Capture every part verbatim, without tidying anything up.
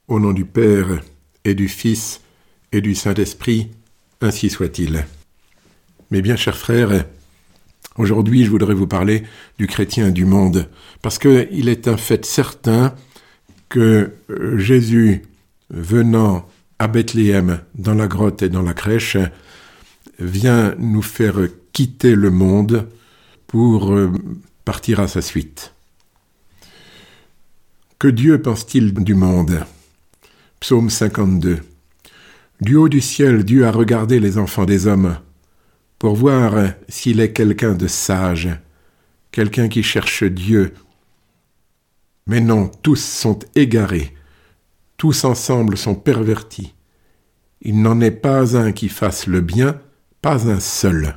Au nom du Père et du Fils et du Saint-Esprit, ainsi soit-il. Mes bien chers frères, aujourd'hui je voudrais vous parler du chrétien du monde, parce qu'il est un fait certain que Jésus, venant à Bethléem, dans la grotte et dans la crèche, vient nous faire quitter le monde pour partir à sa suite. Que Dieu pense-t-il du monde ? Psaume cinquante-deux. Du haut du ciel, Dieu a regardé les enfants des hommes pour voir s'il est quelqu'un de sage, quelqu'un qui cherche Dieu. Mais non, tous sont égarés, tous ensemble sont pervertis. Il n'en est pas un qui fasse le bien, pas un seul.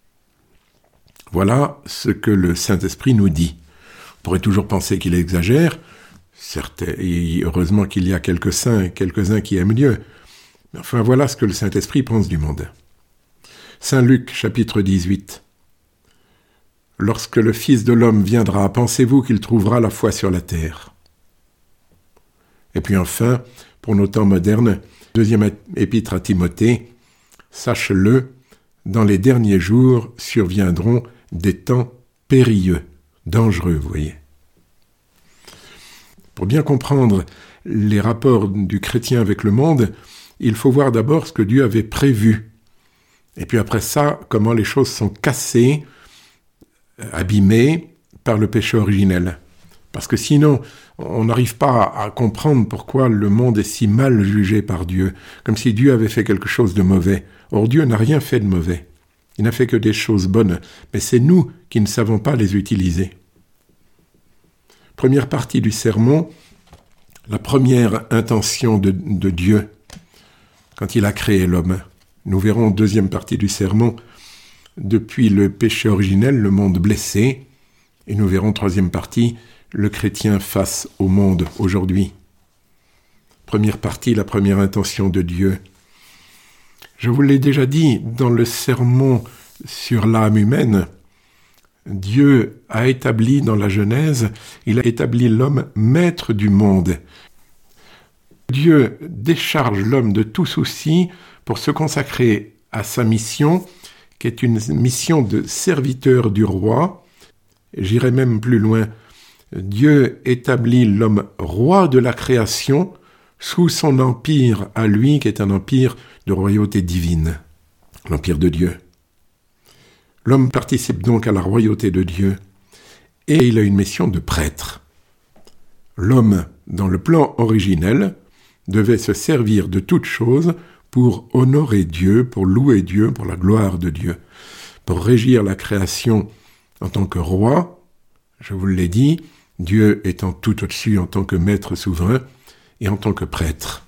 Voilà ce que le Saint-Esprit nous dit. On pourrait toujours penser qu'il exagère. Certes, et heureusement qu'il y a quelques saints et quelques-uns qui aiment Dieu. Mais enfin, voilà ce que le Saint-Esprit pense du monde. Saint Luc, chapitre dix-huit. Lorsque le Fils de l'homme viendra, pensez-vous qu'il trouvera la foi sur la terre ? Et puis enfin, pour nos temps modernes, deuxième épître à Timothée, sache-le, dans les derniers jours surviendront des temps périlleux, dangereux, vous voyez. Pour bien comprendre les rapports du chrétien avec le monde, il faut voir d'abord ce que Dieu avait prévu. Et puis après ça, comment les choses sont cassées, abîmées par le péché originel. Parce que sinon, on n'arrive pas à comprendre pourquoi le monde est si mal jugé par Dieu, comme si Dieu avait fait quelque chose de mauvais. Or, Dieu n'a rien fait de mauvais. Il n'a fait que des choses bonnes, mais c'est nous qui ne savons pas les utiliser. Première partie du sermon, la première intention de, de Dieu quand il a créé l'homme. Nous verrons deuxième partie du sermon, depuis le péché originel, le monde blessé, et nous verrons troisième partie, le chrétien face au monde aujourd'hui. Première partie, la première intention de Dieu. Je vous l'ai déjà dit dans le sermon sur l'âme humaine, Dieu a établi dans la Genèse, il a établi l'homme maître du monde. Dieu décharge l'homme de tout souci pour se consacrer à sa mission, qui est une mission de serviteur du roi. J'irai même plus loin. Dieu établit l'homme roi de la création sous son empire à lui, qui est un empire de royauté divine, l'empire de Dieu. L'homme participe donc à la royauté de Dieu et il a une mission de prêtre. L'homme, dans le plan originel, devait se servir de toutes choses pour honorer Dieu, pour louer Dieu, pour la gloire de Dieu, pour régir la création en tant que roi. Je vous l'ai dit, Dieu étant tout au-dessus en tant que maître souverain et en tant que prêtre.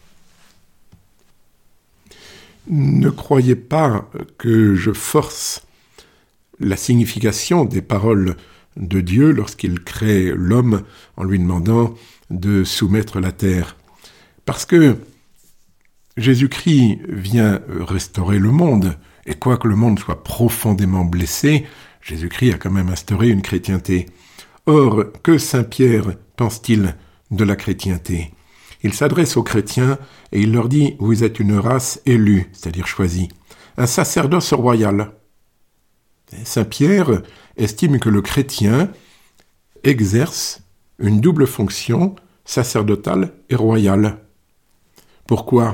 Ne croyez pas que je force la signification des paroles de Dieu lorsqu'il crée l'homme en lui demandant de soumettre la terre. Parce que Jésus-Christ vient restaurer le monde, et quoique le monde soit profondément blessé, Jésus-Christ a quand même instauré une chrétienté. Or, que saint Pierre pense-t-il de la chrétienté ? Il s'adresse aux chrétiens et il leur dit « Vous êtes une race élue, c'est-à-dire choisie, un sacerdoce royal. » Saint Pierre estime que le chrétien exerce une double fonction sacerdotale et royale. Pourquoi ?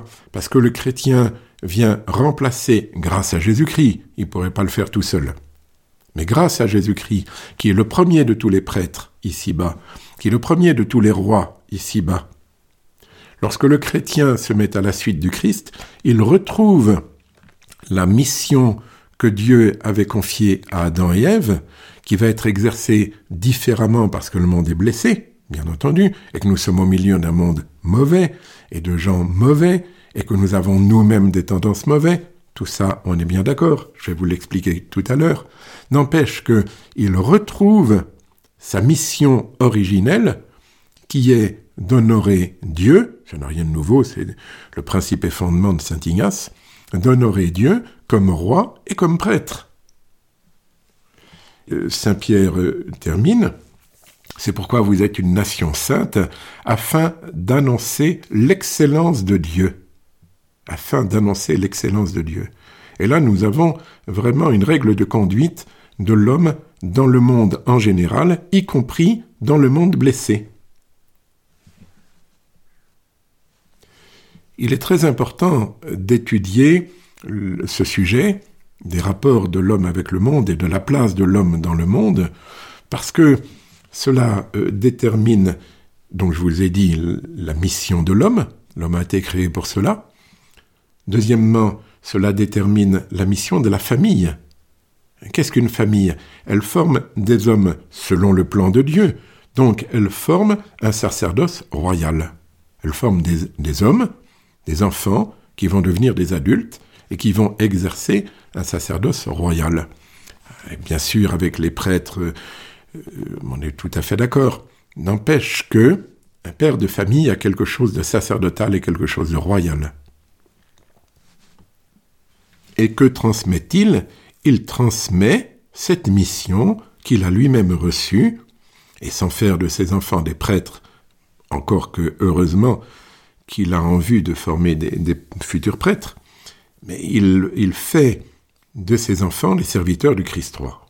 Parce que le chrétien vient remplacer, grâce à Jésus-Christ, il ne pourrait pas le faire tout seul, mais grâce à Jésus-Christ, qui est le premier de tous les prêtres ici-bas, qui est le premier de tous les rois ici-bas. Lorsque le chrétien se met à la suite du Christ, il retrouve la mission que Dieu avait confiée à Adam et Ève, qui va être exercée différemment parce que le monde est blessé, bien entendu, et que nous sommes au milieu d'un monde mauvais, et de gens mauvais, et que nous avons nous-mêmes des tendances mauvaises. Tout ça, on est bien d'accord, je vais vous l'expliquer tout à l'heure. N'empêche qu'il retrouve sa mission originelle, qui est d'honorer Dieu, ça n'a rien de nouveau, c'est le principe et fondement de saint Ignace, d'honorer Dieu comme roi et comme prêtre. Saint Pierre termine C'est pourquoi vous êtes une nation sainte, afin d'annoncer l'excellence de Dieu. Afin d'annoncer l'excellence de Dieu. Et là, nous avons vraiment une règle de conduite de l'homme dans le monde en général, y compris dans le monde blessé. Il est très important d'étudier ce sujet, des rapports de l'homme avec le monde et de la place de l'homme dans le monde, parce que cela euh, détermine, donc je vous ai dit, la mission de l'homme. L'homme a été créé pour cela. Deuxièmement, cela détermine la mission de la famille. Qu'est-ce qu'une famille ? Elle forme des hommes selon le plan de Dieu. Donc, elle forme un sacerdoce royal. Elle forme des, des hommes, des enfants, qui vont devenir des adultes et qui vont exercer un sacerdoce royal. Et bien sûr, avec les prêtres, euh, on est tout à fait d'accord. N'empêche que un père de famille a quelque chose de sacerdotal et quelque chose de royal. Et que transmet-il ? Il transmet cette mission qu'il a lui-même reçue, et sans faire de ses enfants des prêtres, encore que heureusement qu'il a en vue de former des, des futurs prêtres, mais il, il fait de ses enfants les serviteurs du Christ roi.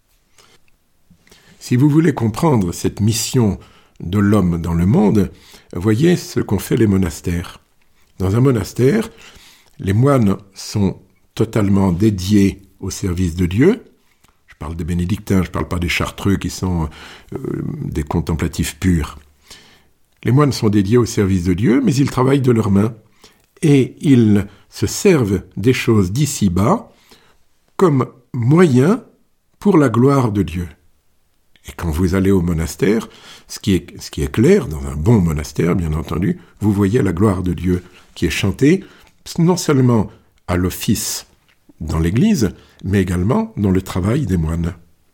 Si vous voulez comprendre cette mission de l'homme dans le monde, voyez ce qu'ont fait les monastères. Dans un monastère, les moines sont totalement dédiés au service de Dieu. Je parle des bénédictins, je ne parle pas des chartreux qui sont euh, des contemplatifs purs. Les moines sont dédiés au service de Dieu, mais ils travaillent de leurs mains. Et ils se servent des choses d'ici-bas comme moyen pour la gloire de Dieu. Et quand vous allez au monastère, ce qui est, ce qui est clair, dans un bon monastère, bien entendu, vous voyez la gloire de Dieu qui est chantée, non seulement à l'office dans l'Église, mais également dans le travail des moines.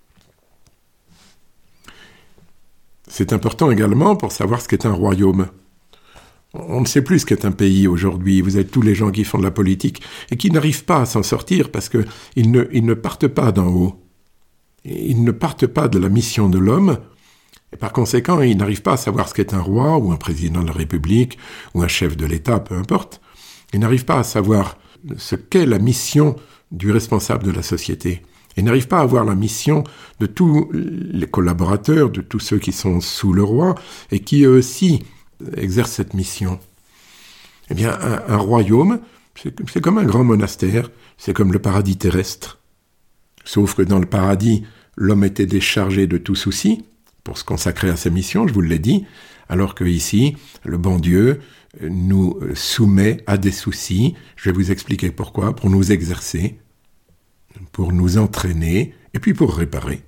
C'est important également pour savoir ce qu'est un royaume. On ne sait plus ce qu'est un pays aujourd'hui. Vous avez tous les gens qui font de la politique et qui n'arrivent pas à s'en sortir parce qu'ils ne, ils ne partent pas d'en haut. Ils ne partent pas de la mission de l'homme. Et par conséquent, ils n'arrivent pas à savoir ce qu'est un roi ou un président de la République ou un chef de l'État, peu importe. Ils n'arrivent pas à savoir ce qu'est la mission du responsable de la société. Ils n'arrivent pas à voir la mission de tous les collaborateurs, de tous ceux qui sont sous le roi et qui eux aussi exercent cette mission. Eh bien, un, un royaume, c'est, c'est comme un grand monastère, c'est comme le paradis terrestre. Sauf que dans le paradis, l'homme était déchargé de tout souci pour se consacrer à sa mission, je vous l'ai dit, alors que ici, le bon Dieu nous soumet à des soucis. Je vais vous expliquer pourquoi, pour nous exercer, pour nous entraîner, et puis pour réparer.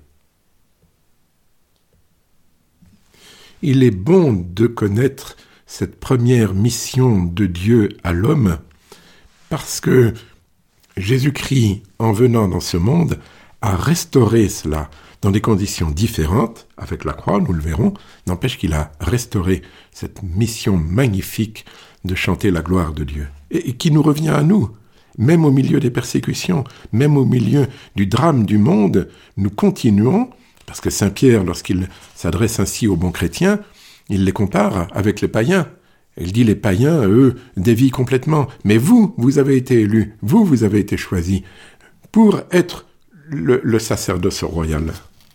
Il est bon de connaître cette première mission de Dieu à l'homme, parce que Jésus-Christ, en venant dans ce monde, a restauré cela dans des conditions différentes, avec la croix, nous le verrons, n'empêche qu'il a restauré cette mission magnifique de chanter la gloire de Dieu, et, et qui nous revient à nous. Même au milieu des persécutions, même au milieu du drame du monde, nous continuons, parce que Saint Pierre, lorsqu'il s'adresse ainsi aux bons chrétiens, il les compare avec les païens. Il dit les païens, eux, dévient complètement. Mais vous, vous avez été élus, vous, vous avez été choisis pour être le, le sacerdoce royal.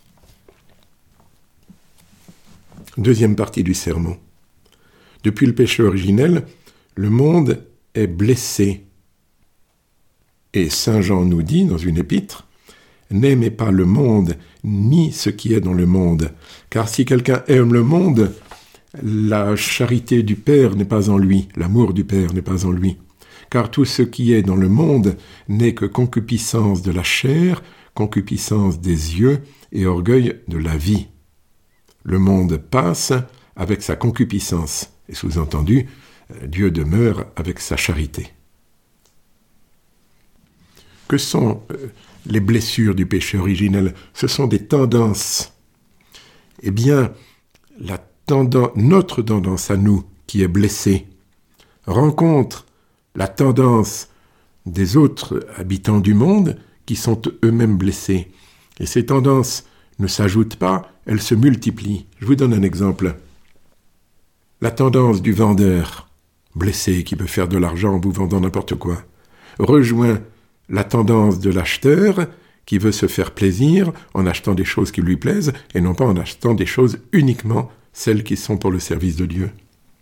Deuxième partie du sermon. Depuis le péché originel, le monde est blessé. Et Saint Jean nous dit dans une épître, « N'aimez pas le monde, ni ce qui est dans le monde, car si quelqu'un aime le monde, la charité du Père n'est pas en lui, l'amour du Père n'est pas en lui. Car tout ce qui est dans le monde n'est que concupiscence de la chair, concupiscence des yeux et orgueil de la vie. Le monde passe avec sa concupiscence, et sous-entendu, Dieu demeure avec sa charité. » Que sont les blessures du péché originel ? Ce sont des tendances. Eh bien, la tendance, notre tendance à nous, qui est blessée, rencontre la tendance des autres habitants du monde qui sont eux-mêmes blessés. Et ces tendances ne s'ajoutent pas, elles se multiplient. Je vous donne un exemple. La tendance du vendeur, blessé, qui veut faire de l'argent en vous vendant n'importe quoi, rejoint la tendance de l'acheteur qui veut se faire plaisir en achetant des choses qui lui plaisent et non pas en achetant des choses uniquement celles qui sont pour le service de Dieu.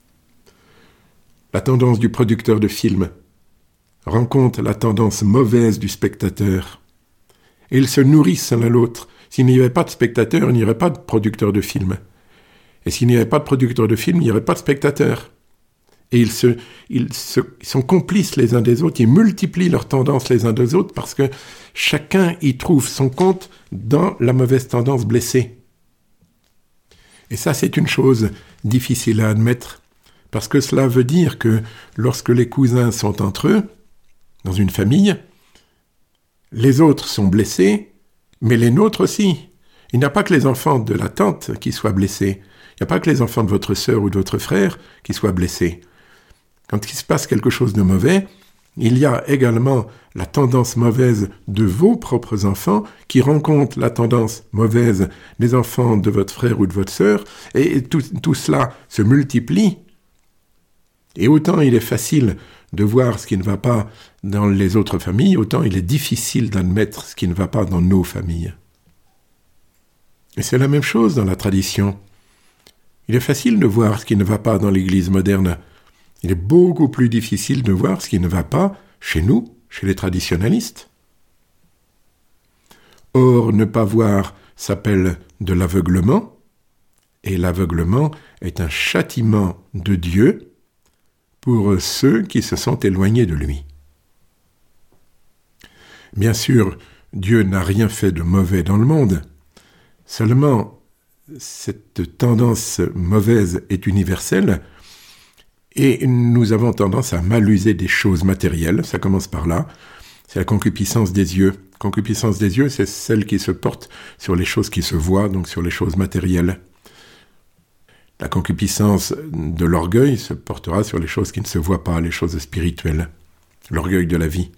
La tendance du producteur de films rencontre la tendance mauvaise du spectateur. Et ils se nourrissent l'un l'autre. S'il n'y avait pas de spectateur, il n'y aurait pas de producteur de films. Et s'il n'y avait pas de producteur de films, il n'y aurait pas de spectateurs. Et ils, se, ils, se, ils sont complices les uns des autres, ils multiplient leurs tendances les uns des autres parce que chacun y trouve son compte dans la mauvaise tendance blessée. Et ça, c'est une chose difficile à admettre, parce que cela veut dire que lorsque les cousins sont entre eux, dans une famille, les autres sont blessés, mais les nôtres aussi. Il n'y a pas que les enfants de la tante qui soient blessés. Il n'y a pas que les enfants de votre sœur ou de votre frère qui soient blessés. Quand il se passe quelque chose de mauvais, il y a également la tendance mauvaise de vos propres enfants qui rencontrent la tendance mauvaise des enfants de votre frère ou de votre sœur, et tout, tout cela se multiplie. Et autant il est facile de voir ce qui ne va pas dans les autres familles, autant il est difficile d'admettre ce qui ne va pas dans nos familles. Et c'est la même chose dans la tradition. Il est facile de voir ce qui ne va pas dans l'Église moderne. Il est beaucoup plus difficile de voir ce qui ne va pas chez nous, chez les traditionalistes. Or, ne pas voir s'appelle de l'aveuglement, et l'aveuglement est un châtiment de Dieu pour ceux qui se sont éloignés de lui. Bien sûr, Dieu n'a rien fait de mauvais dans le monde, seulement cette tendance mauvaise est universelle, et nous avons tendance à mal user des choses matérielles, ça commence par là, c'est la concupiscence des yeux. Concupiscence des yeux, c'est celle qui se porte sur les choses qui se voient, donc sur les choses matérielles. La concupiscence de l'orgueil se portera sur les choses qui ne se voient pas, les choses spirituelles, l'orgueil de la vie.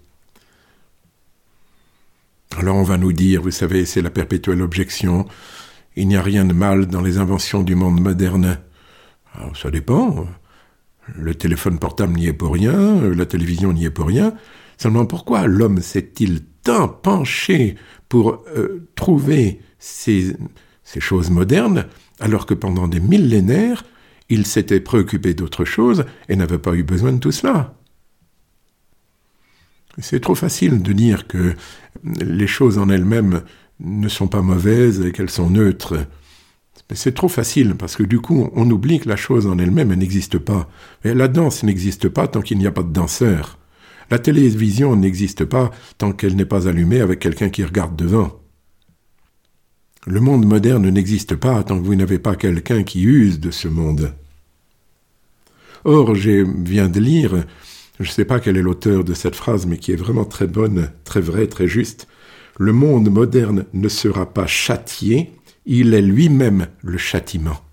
Alors on va nous dire, vous savez, c'est la perpétuelle objection, il n'y a rien de mal dans les inventions du monde moderne. Alors, ça dépend. Le téléphone portable n'y est pour rien, la télévision n'y est pour rien. Seulement pourquoi l'homme s'est-il tant penché pour euh, trouver ces, ces choses modernes, alors que pendant des millénaires, il s'était préoccupé d'autre chose et n'avait pas eu besoin de tout cela? C'est trop facile de dire que les choses en elles-mêmes ne sont pas mauvaises et qu'elles sont neutres. C'est trop facile, parce que du coup, on oublie que la chose en elle-même, elle n'existe pas. Et la danse n'existe pas tant qu'il n'y a pas de danseur. La télévision n'existe pas tant qu'elle n'est pas allumée avec quelqu'un qui regarde devant. Le monde moderne n'existe pas tant que vous n'avez pas quelqu'un qui use de ce monde. Or, je viens de lire, je ne sais pas quel est l'auteur de cette phrase, mais qui est vraiment très bonne, très vraie, très juste. Le monde moderne ne sera pas châtié, il est lui-même le châtiment.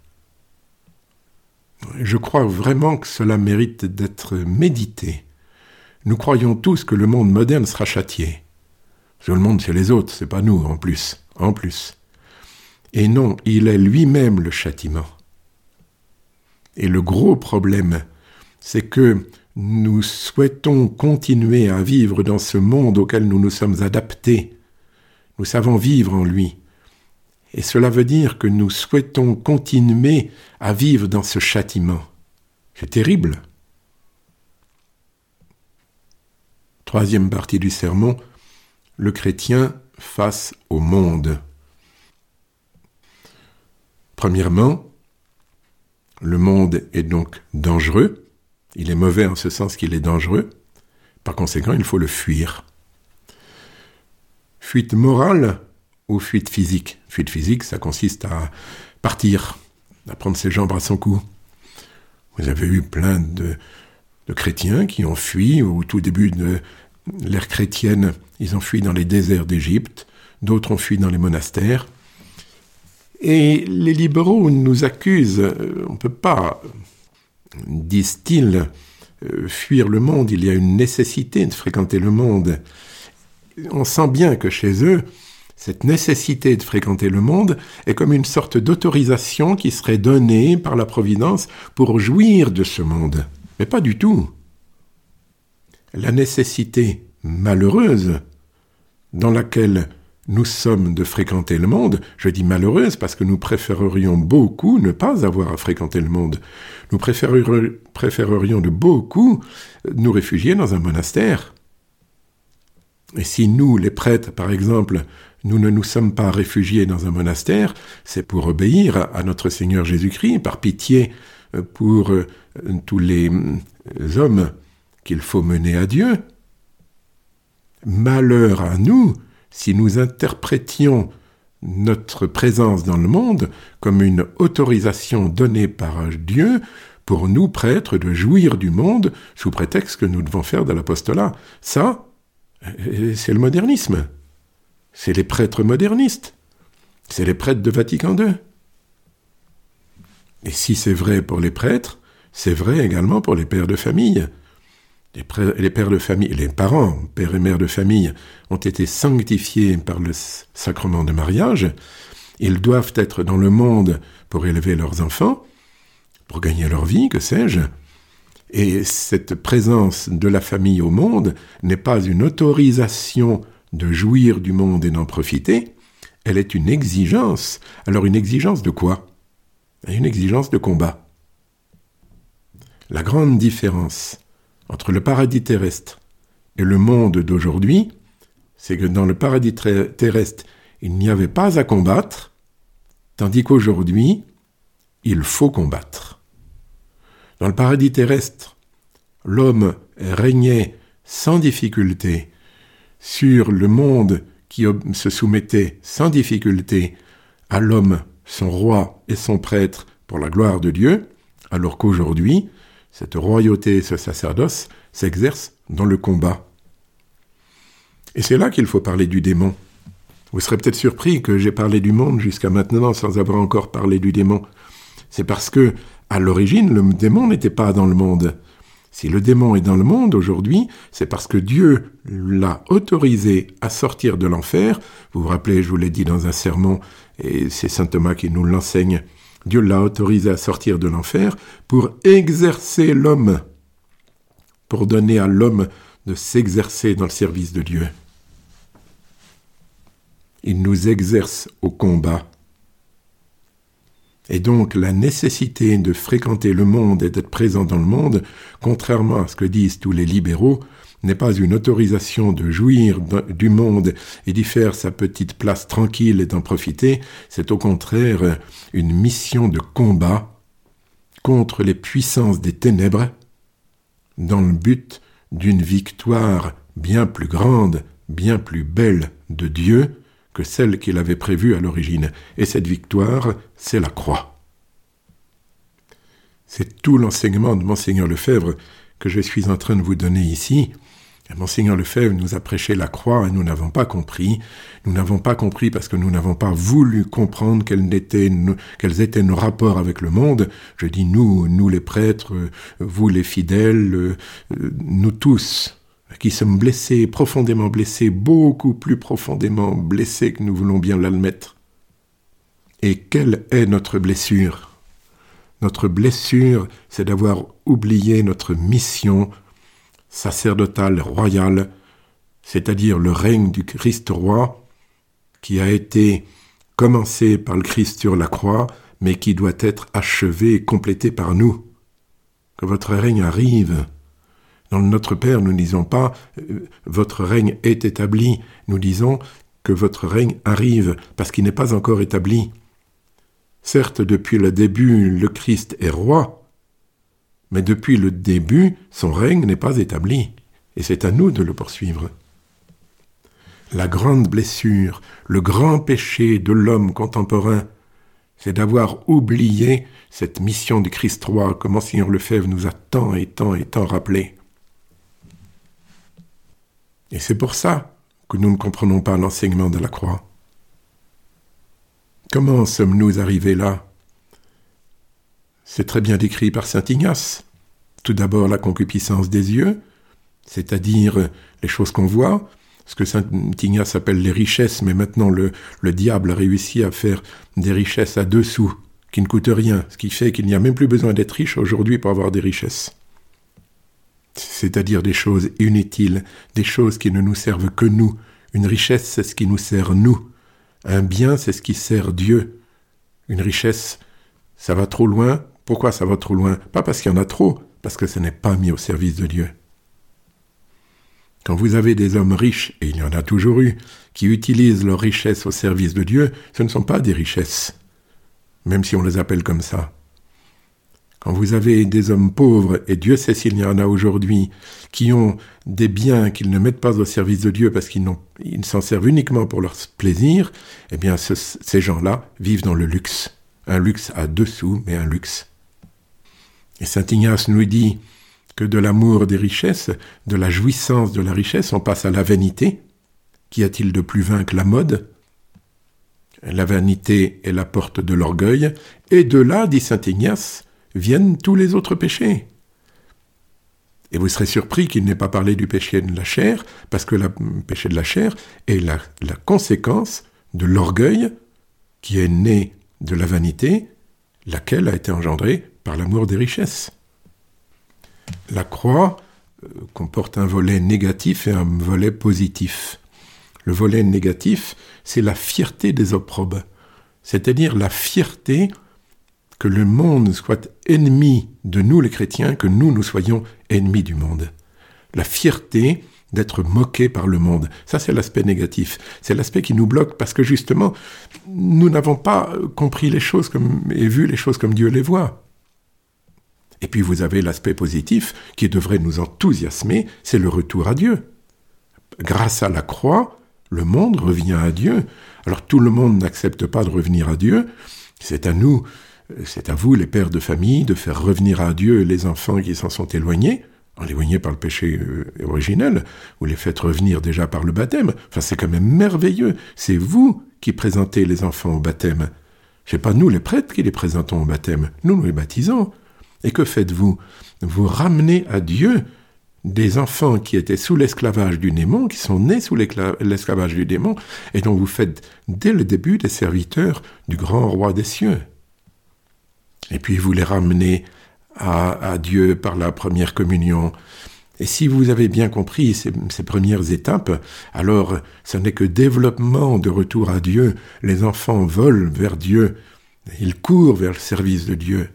Je crois vraiment que cela mérite d'être médité. Nous croyons tous que le monde moderne sera châtié. Parce que le monde, c'est les autres, c'est pas nous, en plus. En plus. Et non, il est lui-même le châtiment. Et le gros problème, c'est que nous souhaitons continuer à vivre dans ce monde auquel nous nous sommes adaptés. Nous savons vivre en lui. Et cela veut dire que nous souhaitons continuer à vivre dans ce châtiment. C'est terrible. Troisième partie du sermon, le chrétien face au monde. Premièrement, le monde est donc dangereux. Il est mauvais en ce sens qu'il est dangereux. Par conséquent, il faut le fuir. Fuite morale ou fuite physique. Fuite physique, ça consiste à partir, à prendre ses jambes à son cou. Vous avez eu plein de, de chrétiens qui ont fui au tout début de l'ère chrétienne. Ils ont fui dans les déserts d'Égypte, d'autres ont fui dans les monastères. Et les libéraux nous accusent, on ne peut pas, disent-ils, fuir le monde, il y a une nécessité de fréquenter le monde. On sent bien que chez eux, cette nécessité de fréquenter le monde est comme une sorte d'autorisation qui serait donnée par la Providence pour jouir de ce monde. Mais pas du tout. La nécessité malheureuse dans laquelle nous sommes de fréquenter le monde, je dis malheureuse parce que nous préférerions beaucoup ne pas avoir à fréquenter le monde. Nous préférerions, préférerions de beaucoup nous réfugier dans un monastère. Et si nous, les prêtres, par exemple, nous ne nous sommes pas réfugiés dans un monastère, c'est pour obéir à notre Seigneur Jésus-Christ, par pitié pour tous les hommes qu'il faut mener à Dieu. Malheur à nous si nous interprétions notre présence dans le monde comme une autorisation donnée par Dieu pour nous, prêtres, de jouir du monde sous prétexte que nous devons faire de l'apostolat. Ça, c'est le modernisme. C'est les prêtres modernistes. C'est les prêtres de Vatican deux. Et si c'est vrai pour les prêtres, c'est vrai également pour les pères de famille. Les, pré- les pères de famille, les parents, pères et mères de famille, ont été sanctifiés par le sacrement de mariage. Ils doivent être dans le monde pour élever leurs enfants, pour gagner leur vie, que sais-je. Et cette présence de la famille au monde n'est pas une autorisation de jouir du monde et d'en profiter, elle est une exigence. Alors une exigence de quoi ? Une exigence de combat. La grande différence entre le paradis terrestre et le monde d'aujourd'hui, c'est que dans le paradis terrestre, il n'y avait pas à combattre, tandis qu'aujourd'hui, il faut combattre. Dans le paradis terrestre, l'homme régnait sans difficulté sur le monde qui se soumettait sans difficulté à l'homme, son roi et son prêtre pour la gloire de Dieu, alors qu'aujourd'hui, cette royauté et ce sacerdoce s'exercent dans le combat. Et c'est là qu'il faut parler du démon. Vous serez peut-être surpris que j'ai parlé du monde jusqu'à maintenant sans avoir encore parlé du démon. C'est parce que, à l'origine, le démon n'était pas dans le monde. Si le démon est dans le monde aujourd'hui, c'est parce que Dieu l'a autorisé à sortir de l'enfer. Vous vous rappelez, je vous l'ai dit dans un sermon, et c'est saint Thomas qui nous l'enseigne. Dieu l'a autorisé à sortir de l'enfer pour exercer l'homme, pour donner à l'homme de s'exercer dans le service de Dieu. Il nous exerce au combat. Et donc la nécessité de fréquenter le monde et d'être présent dans le monde, contrairement à ce que disent tous les libéraux, n'est pas une autorisation de jouir du monde et d'y faire sa petite place tranquille et d'en profiter, c'est au contraire une mission de combat contre les puissances des ténèbres dans le but d'une victoire bien plus grande, bien plus belle de Dieu que celle qu'il avait prévue à l'origine. Et cette victoire, c'est la croix. C'est tout l'enseignement de Monseigneur Lefebvre que je suis en train de vous donner ici. Monseigneur Lefebvre nous a prêché la croix et nous n'avons pas compris. Nous n'avons pas compris parce que nous n'avons pas voulu comprendre quels étaient, nos, quels étaient nos rapports avec le monde. Je dis nous, nous les prêtres, vous les fidèles, nous tous, qui sommes blessés, profondément blessés, beaucoup plus profondément blessés que nous voulons bien l'admettre. Et quelle est notre blessure ? Notre blessure, c'est d'avoir oublié notre mission sacerdotale, royale, c'est-à-dire le règne du Christ roi, qui a été commencé par le Christ sur la croix, mais qui doit être achevé et complété par nous. Que votre règne arrive. Dans Notre Père, nous ne disons pas euh, « votre règne est établi », nous disons que votre règne arrive, parce qu'il n'est pas encore établi. Certes, depuis le début, le Christ est roi, mais depuis le début, son règne n'est pas établi, et c'est à nous de le poursuivre. La grande blessure, le grand péché de l'homme contemporain, c'est d'avoir oublié cette mission du Christ roi que Monseigneur Lefebvre nous a tant et tant et tant rappelé. Et c'est pour ça que nous ne comprenons pas l'enseignement de la croix. Comment sommes-nous arrivés là ? C'est très bien décrit par saint Ignace. Tout d'abord la concupiscence des yeux, c'est-à-dire les choses qu'on voit, ce que saint Ignace appelle les richesses, mais maintenant le, le diable a réussi à faire des richesses à deux sous, qui ne coûtent rien, ce qui fait qu'il n'y a même plus besoin d'être riche aujourd'hui pour avoir des richesses. C'est-à-dire des choses inutiles, des choses qui ne nous servent que nous. Une richesse, c'est ce qui nous sert nous. Un bien, c'est ce qui sert Dieu. Une richesse, ça va trop loin. Pourquoi ça va trop loin? Pas parce qu'il y en a trop, parce que ce n'est pas mis au service de Dieu. Quand vous avez des hommes riches, et il y en a toujours eu, qui utilisent leurs richesses au service de Dieu, ce ne sont pas des richesses, même si on les appelle comme ça. Quand vous avez des hommes pauvres, et Dieu sait s'il y en a aujourd'hui, qui ont des biens qu'ils ne mettent pas au service de Dieu parce qu'ils n'ont, ils s'en servent uniquement pour leur plaisir, eh bien ce, ces gens-là vivent dans le luxe. Un luxe à deux sous, mais un luxe. Et saint Ignace nous dit que de l'amour des richesses, de la jouissance de la richesse, on passe à la vanité. Qu'y a-t-il de plus vain que la mode? La vanité est la porte de l'orgueil, et de là, dit saint Ignace, viennent tous les autres péchés. Et vous serez surpris qu'il n'ait pas parlé du péché de la chair, parce que le péché de la chair est la, la conséquence de l'orgueil qui est né de la vanité, laquelle a été engendrée par l'amour des richesses. La croix euh, comporte un volet négatif et un volet positif. Le volet négatif, c'est la fierté des opprobes, c'est-à-dire la fierté que le monde soit ennemi de nous les chrétiens, que nous, nous soyons ennemis du monde. La fierté d'être moqués par le monde. Ça, c'est l'aspect négatif. C'est l'aspect qui nous bloque parce que justement, nous n'avons pas compris les choses comme, et vu les choses comme Dieu les voit. Et puis vous avez l'aspect positif qui devrait nous enthousiasmer, c'est le retour à Dieu. Grâce à la croix, le monde revient à Dieu. Alors tout le monde n'accepte pas de revenir à Dieu. C'est à nous, c'est à vous, les pères de famille, de faire revenir à Dieu les enfants qui s'en sont éloignés, éloignés par le péché originel, ou les faites revenir déjà par le baptême. Enfin, c'est quand même merveilleux. C'est vous qui présentez les enfants au baptême. C'est pas nous, les prêtres, qui les présentons au baptême. Nous, nous les baptisons. Et que faites-vous? Vous ramenez à Dieu des enfants qui étaient sous l'esclavage du démon, qui sont nés sous l'esclavage du démon, et dont vous faites dès le début des serviteurs du grand roi des cieux. Et puis vous les ramenez à, à Dieu par la première communion. Et si vous avez bien compris ces, ces premières étapes, alors ce n'est que développement de retour à Dieu. Les enfants volent vers Dieu, ils courent vers le service de Dieu.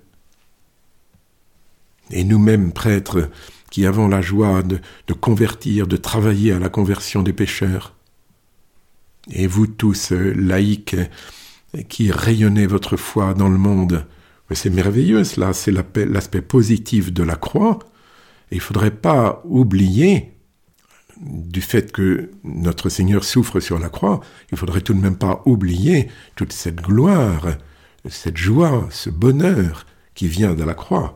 Et nous-mêmes, prêtres, qui avons la joie de, de convertir, de travailler à la conversion des pécheurs, et vous tous, laïcs, qui rayonnez votre foi dans le monde, mais c'est merveilleux cela, c'est l'aspect positif de la croix. Et il ne faudrait pas oublier, du fait que notre Seigneur souffre sur la croix, il ne faudrait tout de même pas oublier toute cette gloire, cette joie, ce bonheur qui vient de la croix.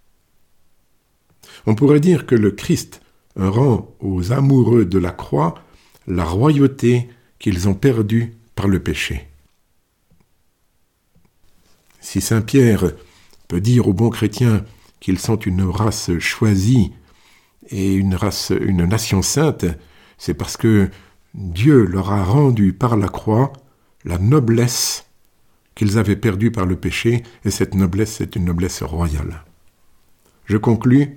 On pourrait dire que le Christ rend aux amoureux de la croix la royauté qu'ils ont perdue par le péché. Si saint Pierre peut dire aux bons chrétiens qu'ils sont une race choisie et une race, une nation sainte, c'est parce que Dieu leur a rendu par la croix la noblesse qu'ils avaient perdue par le péché, et cette noblesse, c'est une noblesse royale. Je conclus.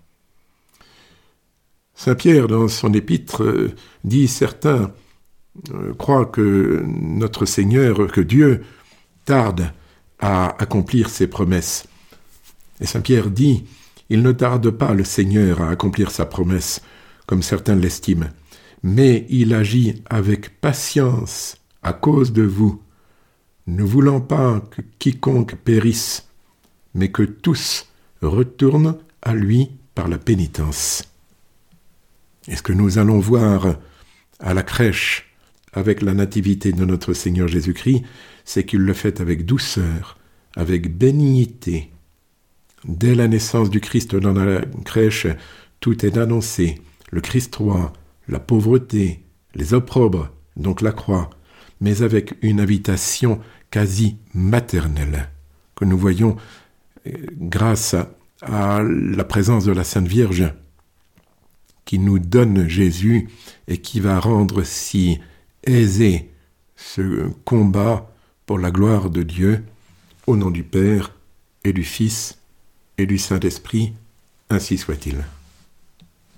Saint Pierre, dans son épître, dit « Certains croient que notre Seigneur, que Dieu tarde à accomplir ses promesses. » Et saint Pierre dit « Il ne tarde pas, le Seigneur, à accomplir sa promesse, comme certains l'estiment, mais il agit avec patience à cause de vous, ne voulant pas que quiconque périsse, mais que tous retournent à lui par la pénitence. » Et ce que nous allons voir à la crèche avec la nativité de notre Seigneur Jésus-Christ, c'est qu'il le fait avec douceur, avec bénignité. Dès la naissance du Christ dans la crèche, tout est annoncé, le Christ roi, la pauvreté, les opprobres, donc la croix, mais avec une invitation quasi maternelle, que nous voyons grâce à la présence de la Sainte Vierge, qui nous donne Jésus et qui va rendre si aisé ce combat pour la gloire de Dieu, au nom du Père et du Fils et du Saint-Esprit, ainsi soit-il.